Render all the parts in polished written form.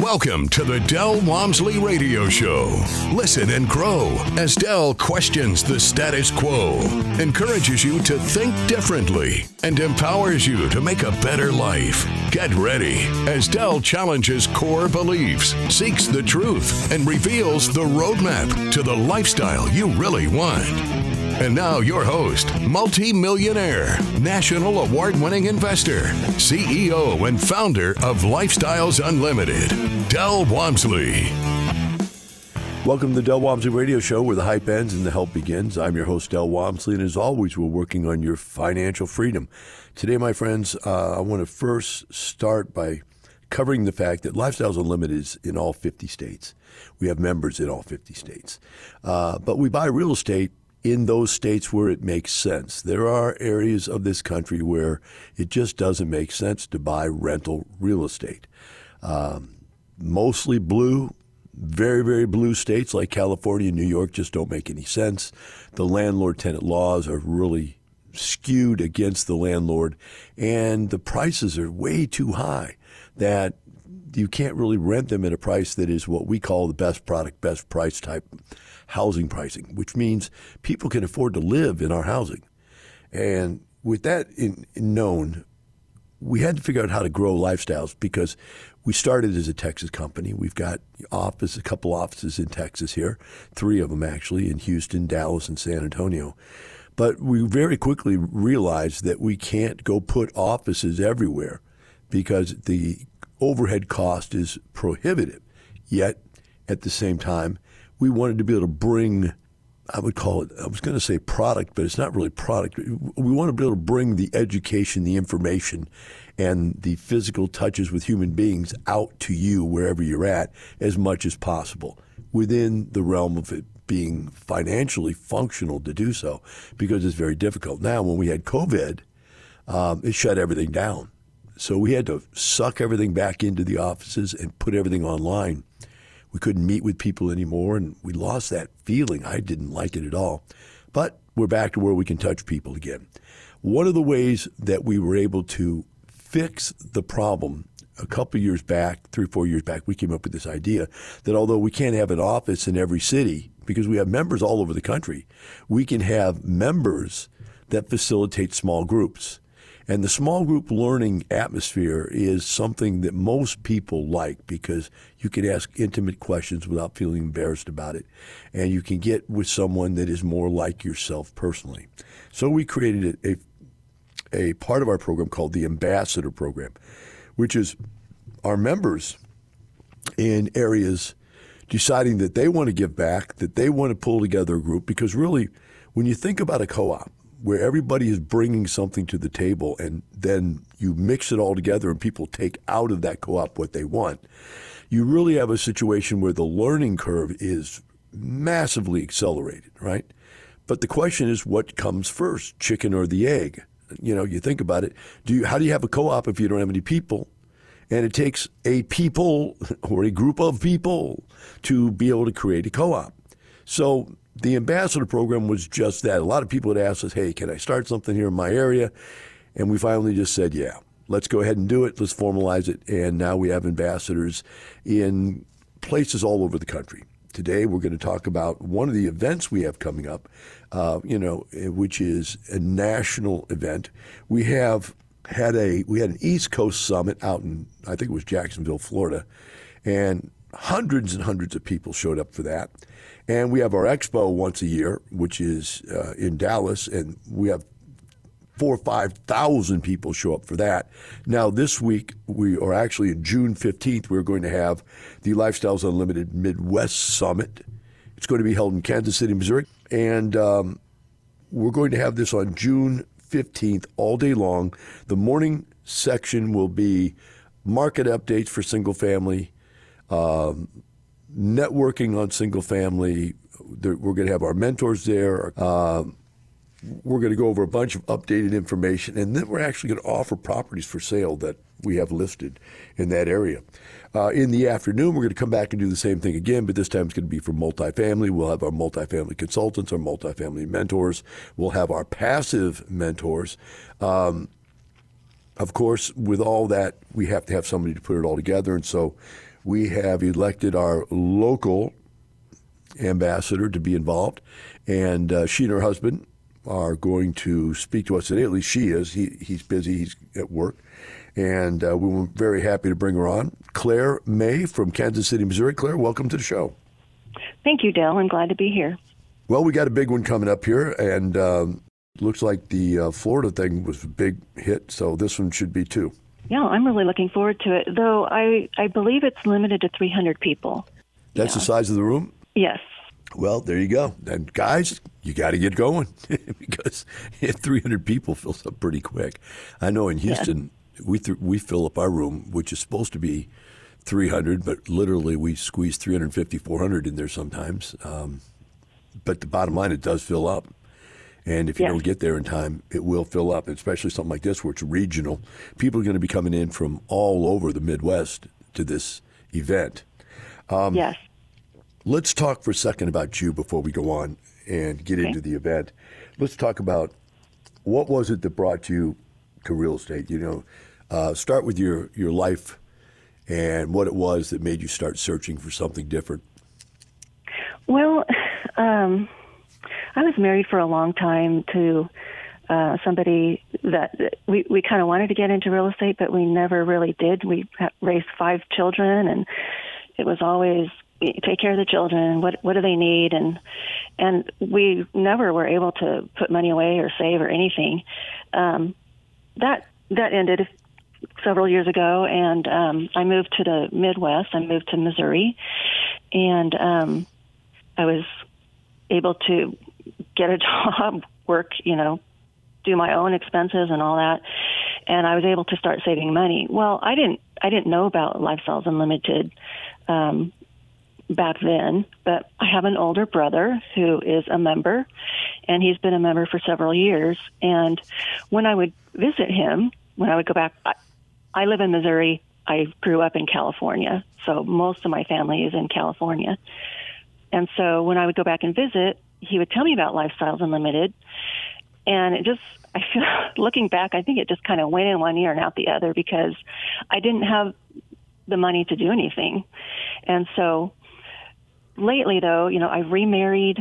Welcome to the Del Walmsley Radio Show. Listen and grow as Del questions the status quo, encourages you to think differently, and empowers you to make a better life. Get ready as Del challenges core beliefs, seeks the truth, and reveals the roadmap to the lifestyle you really want. And now your host, multi-millionaire, national award-winning investor, CEO and founder of Lifestyles Unlimited, Del Walmsley. Welcome to the Del Walmsley Radio Show, where the hype ends and the help begins. I'm your host, Del Walmsley, and as always, we're working on your financial freedom. Today, my friends, I want to first start by covering the fact that Lifestyles Unlimited is in all 50 states. We have members in all 50 states. But we buy real estate in those states where it makes sense. There are areas of this country where it just doesn't make sense to buy rental real estate. Mostly blue, very, very blue states like California and New York just don't make any sense. The landlord-tenant laws are really skewed against the landlord, and the prices are way too high that you can't really rent them at a price that is what we call the best product, best price type housing pricing, which means people can afford to live in our housing. And with that known, we had to figure out how to grow Lifestyles because we started as a Texas company. We've got a couple offices in Texas here, 3 of them actually, in Houston, Dallas, and San Antonio. But we very quickly realized that we can't go put offices everywhere because the overhead cost is prohibitive. Yet, at the same time, we wanted to be able to bring, I would call it, I was going to say product, but it's not really product. We want to be able to bring the education, the information, and the physical touches with human beings out to you wherever you're at as much as possible within the realm of it being financially functional to do so, because it's very difficult. Now, when we had COVID, it shut everything down. So we had to suck everything back into the offices and put everything online. We couldn't meet with people anymore, and we lost that feeling. I didn't like it at all. But we're back to where we can touch people again. One of the ways that we were able to fix the problem a couple years back, 3 or 4 years back, we came up with this idea that although we can't have an office in every city because we have members all over the country, we can have members that facilitate small groups. And the small group learning atmosphere is something that most people like because you can ask intimate questions without feeling embarrassed about it. And you can get with someone that is more like yourself personally. So we created a part of our program called the Ambassador Program, which is our members in areas deciding that they want to give back, that they want to pull together a group. Because really, when you think about a co-op, where everybody is bringing something to the table and then you mix it all together and people take out of that co-op what they want, you really have a situation where the learning curve is massively accelerated, right? But the question is, what comes first, chicken or the egg? You know, you think about it. How do you have a co-op if you don't have any people? And it takes a people or a group of people to be able to create a co-op. So the Ambassador Program was just that. A lot of people had asked us, hey, can I start something here in my area? And we finally just said, yeah, let's go ahead and do it. Let's formalize it. And now we have ambassadors in places all over the country. Today, we're going to talk about one of the events we have coming up, which is a national event. We had an East Coast summit out in, I think it was Jacksonville, Florida, and hundreds and hundreds of people showed up for that. And we have our expo once a year, which is in Dallas, and we have 4,000 or 5,000 people show up for that. Now, this week, we are actually in June 15th, we're going to have the Lifestyles Unlimited Midwest Summit. It's going to be held in Kansas City, Missouri. And we're going to have this on June 15th all day long. The morning section will be market updates for single family, networking on single family. We're going to have our mentors there. We're going to go over a bunch of updated information, and then we're actually going to offer properties for sale that we have listed in that area. In the afternoon, we're going to come back and do the same thing again, but this time it's going to be for multifamily. We'll have our multifamily consultants, our multifamily mentors. We'll have our passive mentors. Of course, with all that, we have to have somebody to put it all together, and so We have elected our local ambassador to be involved, and she and her husband are going to speak to us today. At least she is. He's busy. He's at work. And we were very happy to bring her on. Claire May from Kansas City, Missouri. Claire, welcome to the show. Thank you, Dale. I'm glad to be here. Well, we got a big one coming up here, and looks like the Florida thing was a big hit, so this one should be too. Yeah, I'm really looking forward to it, though I believe it's limited to 300 people. That's the size of the room? Yes. Well, there you go. And guys, you got to get going because 300 people fills up pretty quick. I know in Houston, we fill up our room, which is supposed to be 300, but literally we squeeze 350, 400 in there sometimes. But the bottom line, it does fill up. And if you don't get there in time, it will fill up, especially something like this where it's regional. People are going to be coming in from all over the Midwest to this event. Yes. Let's talk for a second about you before we go on and get into the event. Let's talk about what was it that brought you to real estate? Start with your life and what it was that made you start searching for something different. Well, I was married for a long time to somebody that we kind of wanted to get into real estate, but we never really did. We raised 5 children, and it was always take care of the children. What do they need? And we never were able to put money away or save or anything. That ended several years ago, and I moved to the Midwest. I moved to Missouri, and I was able to get a job, work, do my own expenses and all that, and I was able to start saving money. Well, I didn't know about Lifestyles Unlimited back then, but I have an older brother who is a member, and he's been a member for several years. And when I would visit him, when I would go back, I live in Missouri. I grew up in California, so most of my family is in California. And so when I would go back and visit, he would tell me about Lifestyles Unlimited. And I feel, looking back, I think it just kind of went in one ear and out the other because I didn't have the money to do anything. And so lately, though, I remarried.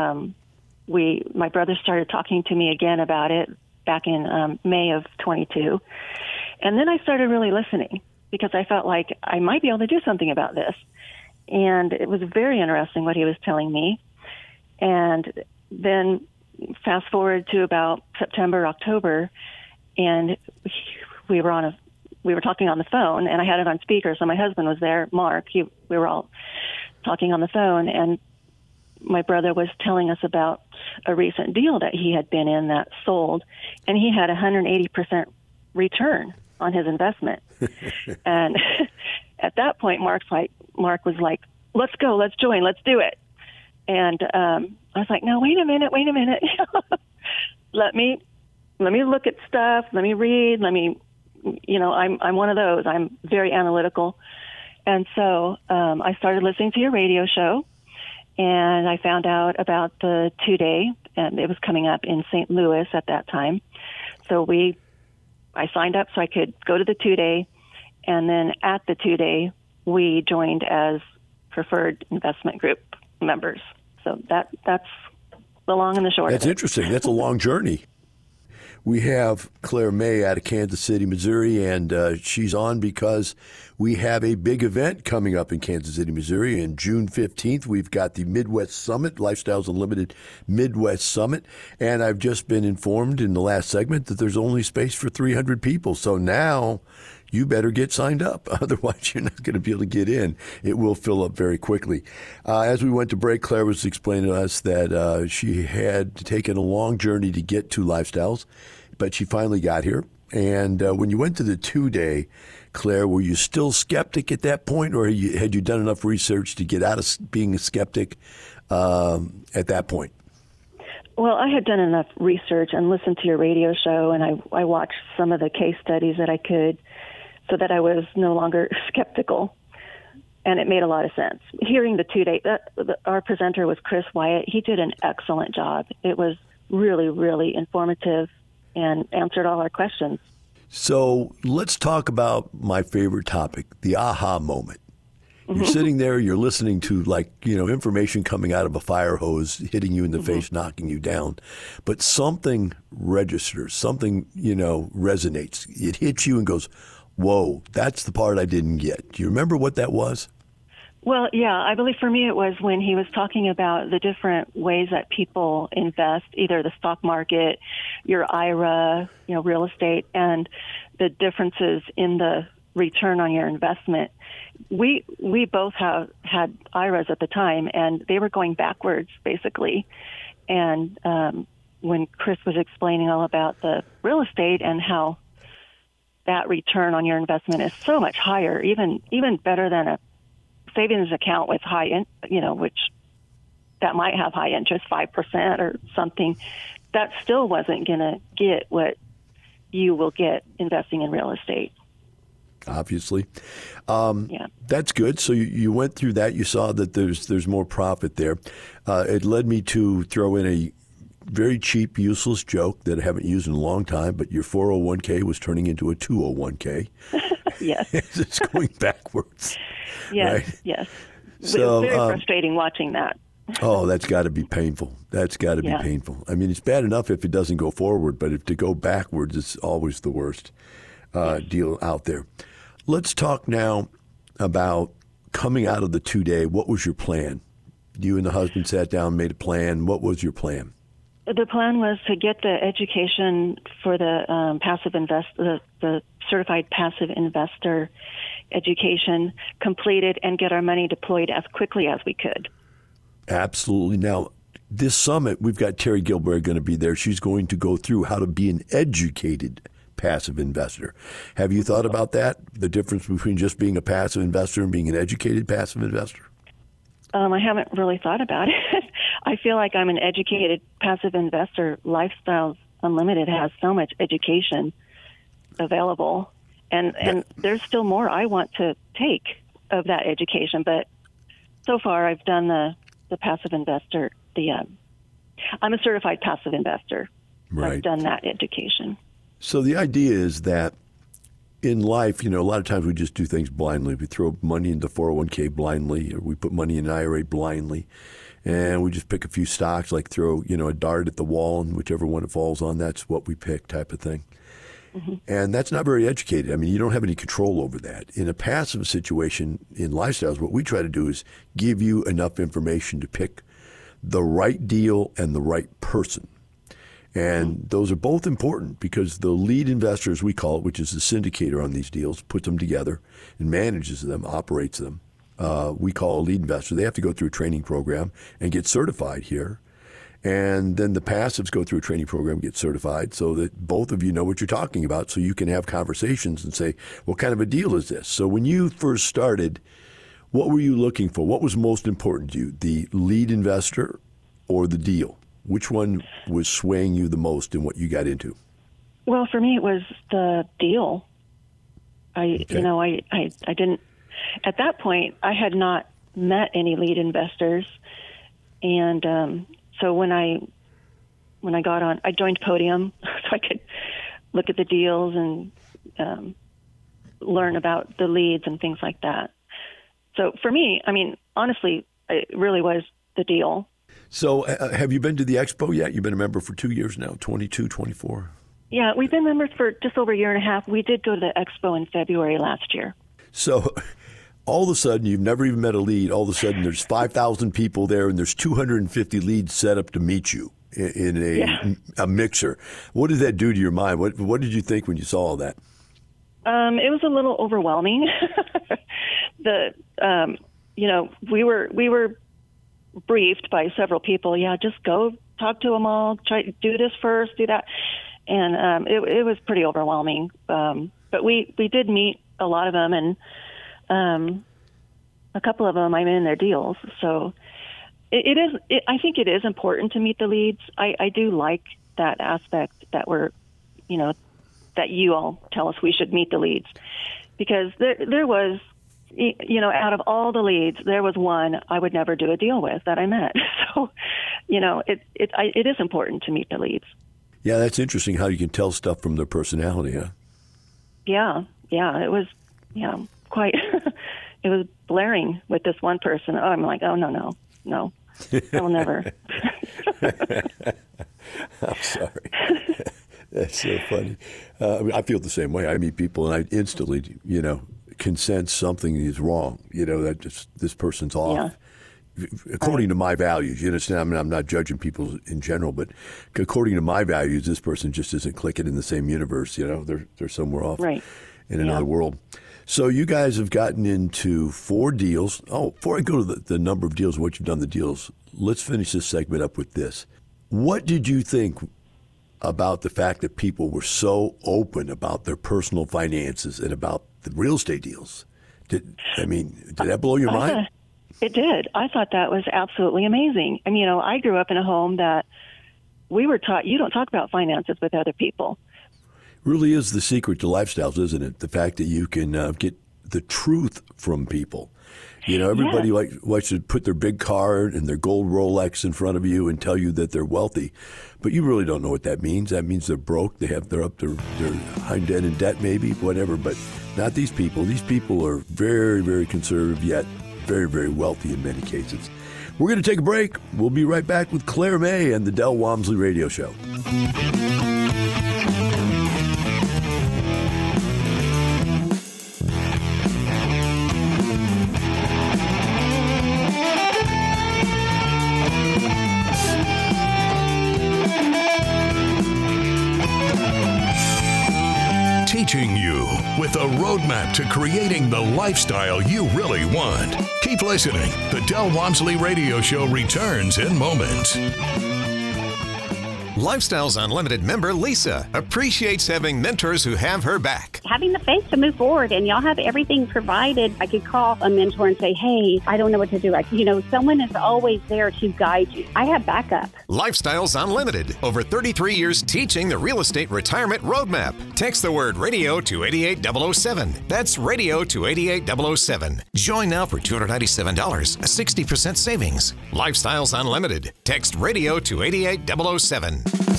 My brother started talking to me again about it back in May of 22. And then I started really listening because I felt like I might be able to do something about this. And it was very interesting what he was telling me. And then fast forward to about September, October, and we were talking on the phone, and I had it on speaker, so my husband was there, Mark. We were all talking on the phone, and my brother was telling us about a recent deal that he had been in that sold, and he had 180% return on his investment. And at that point, Mark was like, "Let's go, let's join, let's do it." And I was like, "No, wait a minute. let me look at stuff. Let me read. I'm one of those. I'm very analytical." And so I started listening to your radio show, and I found out about the 2-day, and it was coming up in St. Louis at that time. So I signed up so I could go to the 2-day, and then at the 2-day, we joined as preferred investment group members. So that's the long and the short. That's interesting. That's a long journey. We have Claire May out of Kansas City, Missouri, and she's on because we have a big event coming up in Kansas City, Missouri. On June 15th, we've got the Midwest Summit, Lifestyles Unlimited Midwest Summit. And I've just been informed in the last segment that there's only space for 300 people. So now you better get signed up. Otherwise, you're not going to be able to get in. It will fill up very quickly. As we went to break, Claire was explaining to us that she had taken a long journey to get to Lifestyles, but she finally got here. And when you went to the 2-day, Claire, were you still skeptic at that point, or had you done enough research to get out of being a skeptic at that point? Well, I had done enough research and listened to your radio show, and I watched some of the case studies that I could, so that I was no longer skeptical, and it made a lot of sense. Hearing the 2-day, our presenter was Chris Wyatt. He did an excellent job. It was really, really informative and answered all our questions. So let's talk about my favorite topic, the aha moment. You're sitting there, you're listening to information coming out of a fire hose, hitting you in the face, knocking you down. But something registers, something, resonates. It hits you and goes, whoa, that's the part I didn't get. Do you remember what that was? Well, yeah, I believe for me it was when he was talking about the different ways that people invest, either the stock market, your IRA, real estate, and the differences in the return on your investment. We both had IRAs at the time, and they were going backwards, basically. And when Chris was explaining all about the real estate and how that return on your investment is so much higher, even better than a savings account with which that might have high interest, 5% or something, that still wasn't going to get what you will get investing in real estate. Obviously. That's good. So you went through that. You saw that there's more profit there. It led me to throw in a very cheap, useless joke that I haven't used in a long time, but your 401k was turning into a 201k. Yes. It's going backwards. Yes, right? yes. So, it was very frustrating watching that. Oh, that's got to be painful. That's got to be painful. I mean, it's bad enough if it doesn't go forward, but if to go backwards, it's always the worst deal out there. Let's talk now about coming out of the 2-day. What was your plan? You and the husband sat down, made a plan. What was your plan? The plan was to get the education for the the certified passive investor education completed and get our money deployed as quickly as we could. Absolutely. Now, this summit, we've got Terry Gilbreth going to be there. She's going to go through how to be an educated passive investor. Have you thought about that? The difference between just being a passive investor and being an educated passive investor? I haven't really thought about it. I feel like I'm an educated passive investor. Lifestyles Unlimited has so much education available, and there's still more I want to take of that education. But so far, I've done the passive investor. I'm a certified passive investor. Right. I've done that education. So the idea is that in life, a lot of times we just do things blindly. We throw money into 401k blindly, or we put money in an IRA blindly, and we just pick a few stocks, like throw, a dart at the wall, and whichever one it falls on, that's what we pick type of thing. Mm-hmm. And that's not very educated. I mean, you don't have any control over that. In a passive situation in lifestyles, what we try to do is give you enough information to pick the right deal and the right person. And those are both important because the lead investor, as we call it, which is the syndicator on these deals, puts them together and manages them, operates them. We call a lead investor. They have to go through a training program and get certified here. And then the passives go through a training program and get certified so that both of you know what you're talking about, so you can have conversations and say, what kind of a deal is this? So when you first started, what were you looking for? What was most important to you, the lead investor or the deal? Which one was swaying you the most in what you got into? Well, for me, it was the deal. I didn't, at that point, I had not met any lead investors. And so when I got on, I joined Podium so I could look at the deals and learn about the leads and things like that. So for me, I mean, honestly, it really was the deal. So have you been to the expo yet? You've been a member for 2 years now, 22, 24? Yeah, we've been members for just over a year and a half. We did go to the expo in February last year. So all of a sudden, you've never even met a lead. All of a sudden, there's 5,000 people there, and there's 250 leads set up to meet you in a mixer. What did that do to your mind? What did you think when you saw all that? It was a little overwhelming. We were briefed by several people. Yeah, just go talk to them all. Try to do this first, do that, and it was pretty overwhelming. But we did meet a lot of them, and a couple of them I'm in their deals. So I think it is important to meet the leads. I do like that aspect that that you all tell us we should meet the leads, because there was, out of all the leads, there was one I would never do a deal with that I met. So, it is important to meet the leads. Yeah, that's interesting how you can tell stuff from their personality, huh? Yeah, it was, quite, it was blaring with this one person. Oh, I'm like, oh, no, I will never. I'm sorry. That's so funny. I feel the same way. I meet people and I instantly, can sense something is wrong. That just this person's off. Yeah. According to my values, you understand? I mean, I'm not judging people in general, but according to my values, this person just isn't clicking in the same universe. They're somewhere off in another world. So you guys have gotten into 4 deals. Oh, before I go to the number of deals, what you've done the deals, let's finish this segment up with this. What did you think about the fact that people were so open about their personal finances and about the real estate deals? Did that blow your mind? It did. I thought that was absolutely amazing. I mean, I grew up in a home that we were taught you don't talk about finances with other people. Really is the secret to lifestyles, isn't it? The fact that you can get the truth from people. Everybody likes to put their big car and their gold Rolex in front of you and tell you that they're wealthy, but you really don't know what that means. That means they're broke. They're up to their hind end in debt, maybe, whatever. But not these people. These people are very, very conservative, yet very, very wealthy in many cases. We're going to take a break. We'll be right back with Claire May and the Del Walmsley Radio Show. Teaching you with a roadmap to creating the lifestyle you really want. Keep listening. The Del Walmsley Radio Show returns in moments. Lifestyles Unlimited member Lisa appreciates having mentors who have her back. Having the faith to move forward, and y'all have everything provided. I could call a mentor and say, hey, I don't know what to do. Someone is always there to guide you. I have backup. Lifestyles Unlimited. Over 33 years teaching the real estate retirement roadmap. Text the word radio to 88007. That's radio to 88007. Join now for $297, a 60% savings. Lifestyles Unlimited. Text radio to 88007.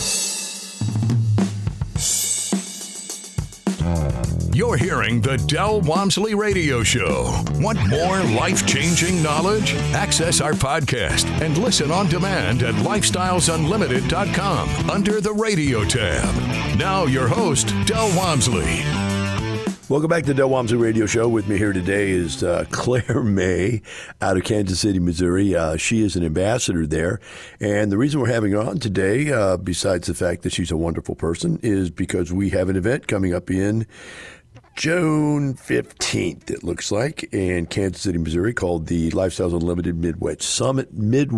You're hearing the Del Walmsley Radio Show. Want more life-changing knowledge? Access our podcast and listen on demand at lifestylesunlimited.com under the radio tab. Now your host, Del Walmsley. Welcome back to the Del Walmsley Radio Show. With me here today is Claire May out of Kansas City, Missouri. She is an ambassador there. And the reason we're having her on today, besides the fact that she's a wonderful person, is because we have an event coming up in June 15th, it looks like, in Kansas City, Missouri, called the Lifestyles Unlimited Midwest Summit.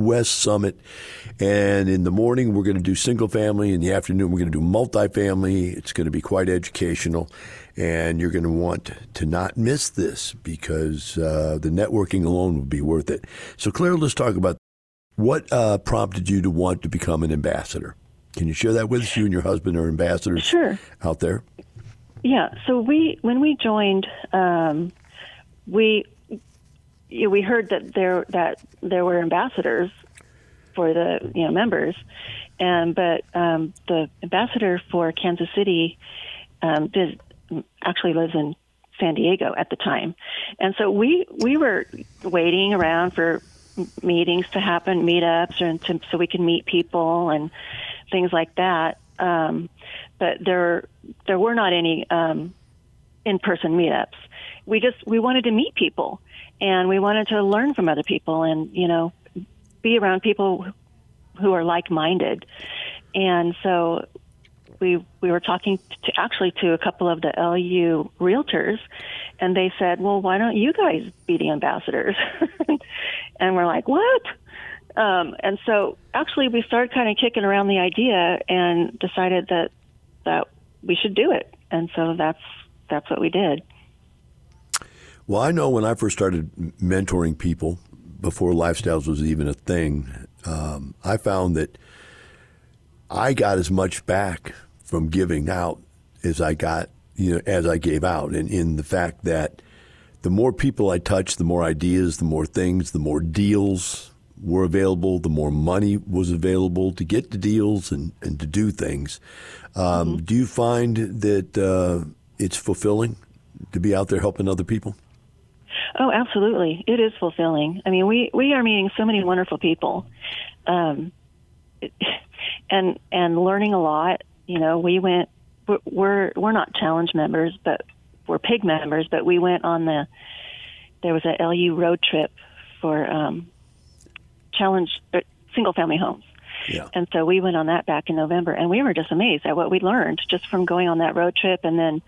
And in the morning, we're going to do single family. In the afternoon, we're going to do multifamily. It's going to be quite educational. And you're going to want to not miss this because the networking alone would be worth it. So, Claire, let's talk about what prompted you to want to become an ambassador. Can you share that with us? You and your husband are ambassadors out there. Yeah. So when we joined, we heard that there were ambassadors for the members, but the ambassador for Kansas City actually lives in San Diego at the time, and so we were waiting around for meetings to happen, meetups, so we can meet people and things like that. But there were not any in-person meetups. We wanted to meet people, and we wanted to learn from other people, and be around people who are like-minded. And so we were talking to a couple of the LU realtors, and they said, "Well, why don't you guys be the ambassadors?" And we're like, "What?" And so actually we started kind of kicking around the idea and decided that we should do it. And so that's what we did. Well, I know when I first started mentoring people before Lifestyles was even a thing, I found that I got as much back from giving out as I got, as I gave out. And in the fact that the more people I touched, the more ideas, the more things, the more deals were available, the more money was available to get the deals and to do things. Do you find that it's fulfilling to be out there helping other people? Oh, absolutely. It is fulfilling. I mean, we are meeting so many wonderful people, and learning a lot. You know, we're not challenge members, but we're PIG members. But we went on there was a LU road trip for challenge single family homes. Yeah. And so we went on that back in November, and we were just amazed at what we learned just from going on that road trip. And then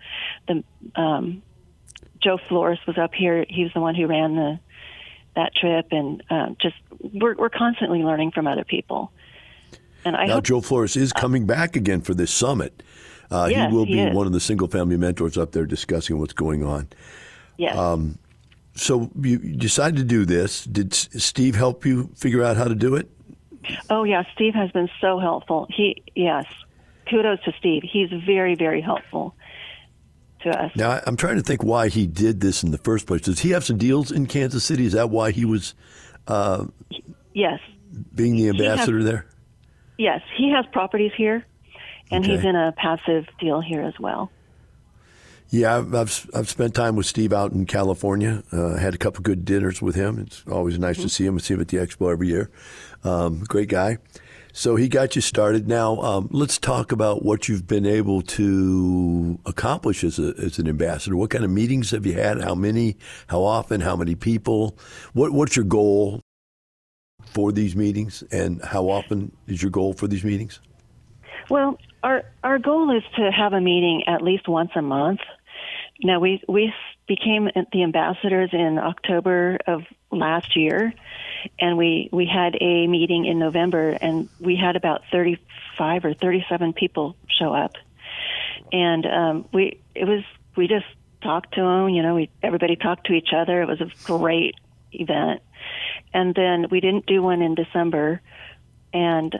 Joe Flores was up here. He was the one who ran that trip, and we're constantly learning from other people. And I hope Joe Flores is coming back again for this summit. Yes, he will be is. one of the single family mentors up there discussing what's going on. Yes. So you decided to do this. Did Steve help you figure out how to do it? Oh, yeah. Steve has been so helpful. Yes. Kudos to Steve. He's very, very helpful to us. Now, I'm trying to think why he did this in the first place. Does he have some deals in Kansas City? Is that why he was Yes. being the ambassador there? Yes. He has properties here, and Okay. he's in a passive deal here as well. Yeah, I've spent time with Steve out in California. Had a couple good dinners with him. It's always nice to see him. I see him at the expo every year. Great guy. So he got you started. Now let's talk about what you've been able to accomplish as an ambassador. What kind of meetings have you had? How many? How often? How many people? What's your goal for these meetings? And how often is your goal for these meetings? Well, our goal is to have a meeting at least once a month. Now, we became the ambassadors in October of last year, and we had a meeting in November, and we had about 35 or 37 people show up. And we just talked to them. You know, everybody talked to each other. It was a great event. And then we didn't do one in December, and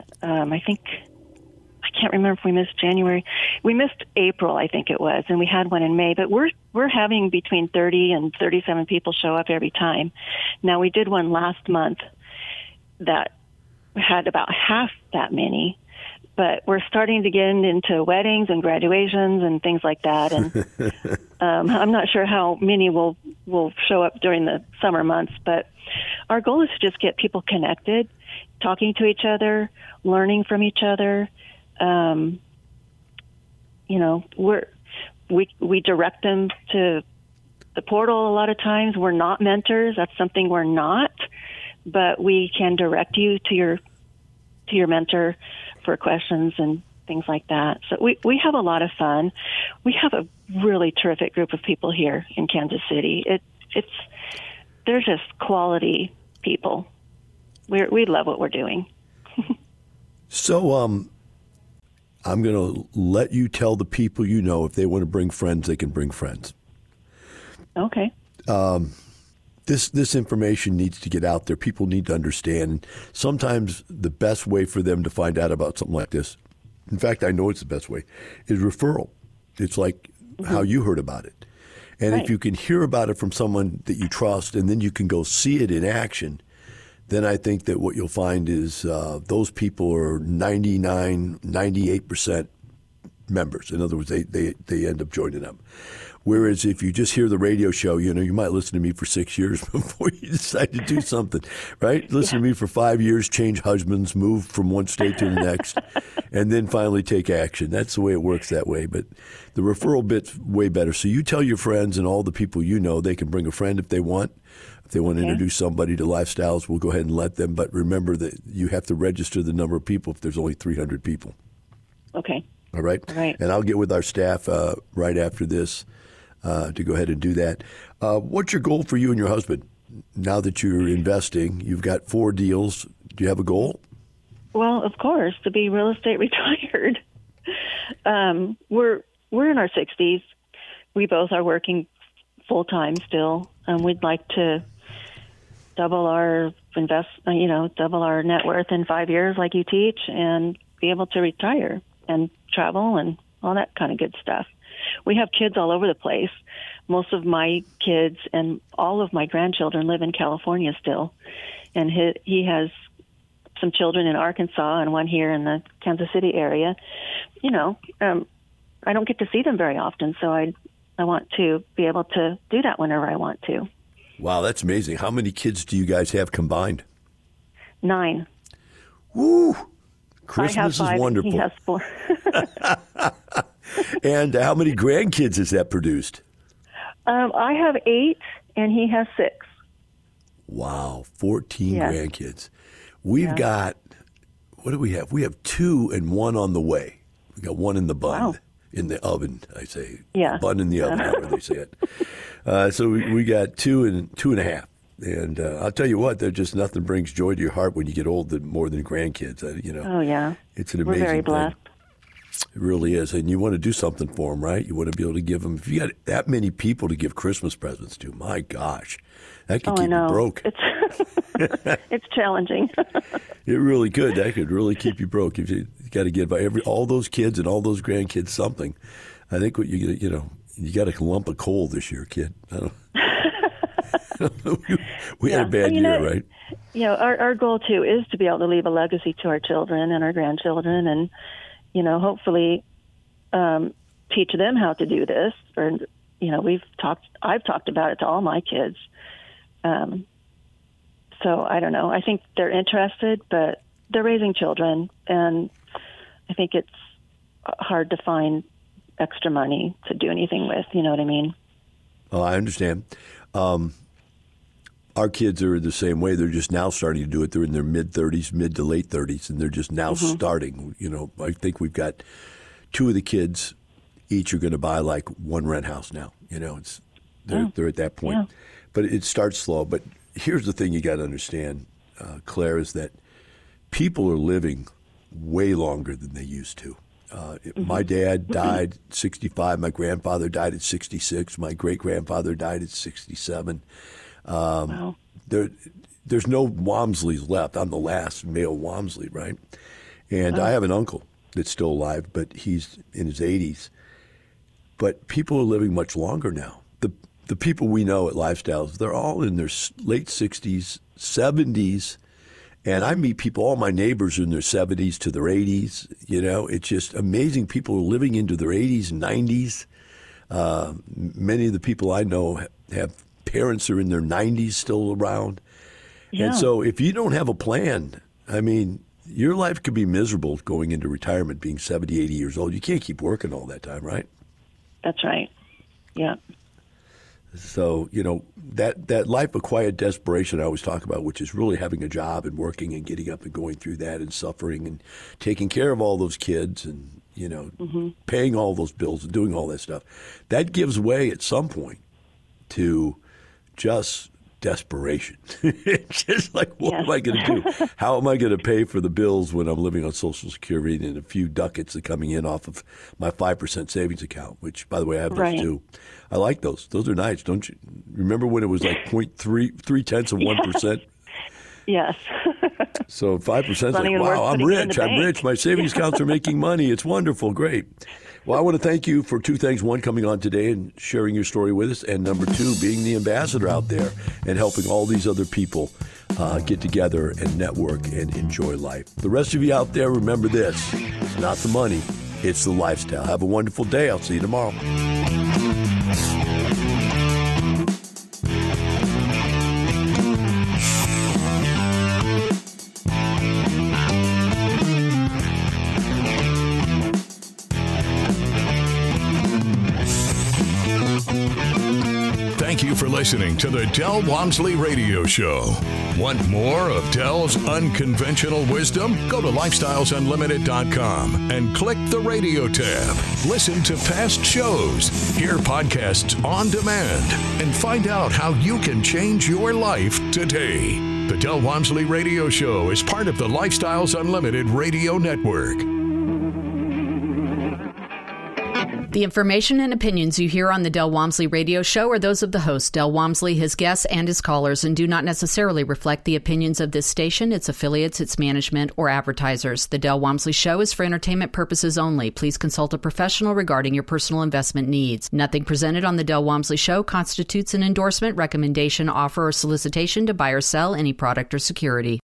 I can't remember if we missed January. We missed April, I think it was, and we had one in May. But we're having between 30 and 37 people show up every time. Now, we did one last month that had about half that many, but we're starting to get into weddings and graduations and things like that. And I'm not sure how many will show up during the summer months, but our goal is to just get people connected, talking to each other, learning from each other. You know, we direct them to the portal a lot of times. We're not mentors. That's something we're not, but we can direct you to your mentor for questions and things like that. So we have a lot of fun. We have a really terrific group of people here in Kansas City. They're just quality people. We love what we're doing. So, I'm going to let you tell the people you know if they want to bring friends, they can bring friends. Okay. This information needs to get out there. People need to understand. Sometimes the best way for them to find out about something like this, in fact, I know it's the best way, is referral. It's like how you heard about it. And Right. if you can hear about it from someone that you trust and then you can go see it in action, then I think that what you'll find is those people are 98% members. In other words, they end up joining up. Whereas if you just hear the radio show, you know, you might listen to me for 6 years before you decide to do something, right? Listen to me for 5 years, change husbands, move from one state to the next, and then finally take action. That's the way it works that way. But the referral bit's way better. So you tell your friends and all the people you know, they can bring a friend if they want. If they want to introduce somebody to Lifestyles, we'll go ahead and let them. But remember that you have to register the number of people if there's only 300 people. Okay. All right? All right. And I'll get with our staff right after this to go ahead and do that. What's your goal for you and your husband? Now that you're investing, you've got 4 deals. Do you have a goal? Well, of course, to be real estate retired. We're in our 60s. We both are working full time still. We'd like to double our double our net worth in 5 years, like you teach, and be able to retire and travel and all that kind of good stuff. We have kids all over the place. Most of my kids and all of my grandchildren live in California still, and he has some children in Arkansas and one here in the Kansas City area. You know, I don't get to see them very often, so I want to be able to do that whenever I want to. Wow, that's amazing. How many kids do you guys have combined? 9. Woo! I Christmas have 5. is wonderful. He has 4. And how many grandkids has that produced? I have 8, and he has 6. Wow, 14 Yeah. grandkids. We've got, what do we have? We have 2 and 1 on the way. We got 1 in the bun, Wow. in the oven, I say. Yeah. Bun in the oven, however they say it. So we got 2 and 2.5. And I'll tell you what, there's just nothing brings joy to your heart when you get old more than grandkids. Oh, yeah. It's an We're amazing very blessed. thing. It really is. And you want to do something for them, right? You want to be able to give them, if you got that many people to give Christmas presents to, my gosh, that could I keep know. you broke. It's challenging. It really could. That could really keep you broke. If you got to give all those kids and all those grandkids something. I think what you got a lump of coal this year, kid. I don't we had a bad year, right? You know, our goal too is to be able to leave a legacy to our children and our grandchildren, and hopefully teach them how to do this. Or I've talked about it to all my kids. So I don't know. I think they're interested, but they're raising children, and I think it's hard to find extra money to do anything with. You know what I mean? Oh, I understand. Our kids are the same way. They're just now starting to do it. They're in their mid to late 30s, and they're just now starting. I think we've got 2 of the kids each are going to buy like 1 rent house now. They're at that point. Yeah. But it starts slow. But here's the thing you got to understand, Claire, is that people are living way longer than they used to. My dad died at 65. My grandfather died at 66. My great-grandfather died at 67. Wow. There's no Walmsleys left. I'm the last male Walmsley, right? And I have an uncle that's still alive, but he's in his 80s. But people are living much longer now. The people we know at Lifestyles, they're all in their late 60s, 70s. And I meet people, all my neighbors are in their 70s to their 80s. It's just amazing. People are living into their 80s and 90s. Many of the people I know have parents who are in their 90s still around. Yeah. And so if you don't have a plan, I mean, your life could be miserable going into retirement being 70, 80 years old. You can't keep working all that time, right? That's right. Yeah. So, that life of quiet desperation I always talk about, which is really having a job and working and getting up and going through that and suffering and taking care of all those kids and, paying all those bills and doing all that stuff, that gives way at some point to just desperation. It's just like, what am I going to do? How am I going to pay for the bills when I'm living on Social Security and a few ducats are coming in off of my 5% savings account, which, by the way, I have those too. I like those. Those are nice. Don't you remember when it was like 0.3% Yes. So 5% is like, wow, I'm rich. My savings accounts are making money. It's wonderful. Great. Well, I want to thank you for 2 things. 1, coming on today and sharing your story with us. And number 2, being the ambassador out there and helping all these other people get together and network and enjoy life. The rest of you out there, remember this. It's not the money. It's the lifestyle. Have a wonderful day. I'll see you tomorrow. Thank you for listening to the Del Walmsley Radio Show. Want more of Del's unconventional wisdom? Go to lifestylesunlimited.com and click the radio tab. Listen to past shows, hear podcasts on demand, and find out how you can change your life today. The Del Walmsley Radio Show is part of the Lifestyles Unlimited Radio Network. The information and opinions you hear on the Del Walmsley Radio Show are those of the host, Del Walmsley, his guests, and his callers, and do not necessarily reflect the opinions of this station, its affiliates, its management, or advertisers. The Del Walmsley Show is for entertainment purposes only. Please consult a professional regarding your personal investment needs. Nothing presented on the Del Walmsley Show constitutes an endorsement, recommendation, offer, or solicitation to buy or sell any product or security.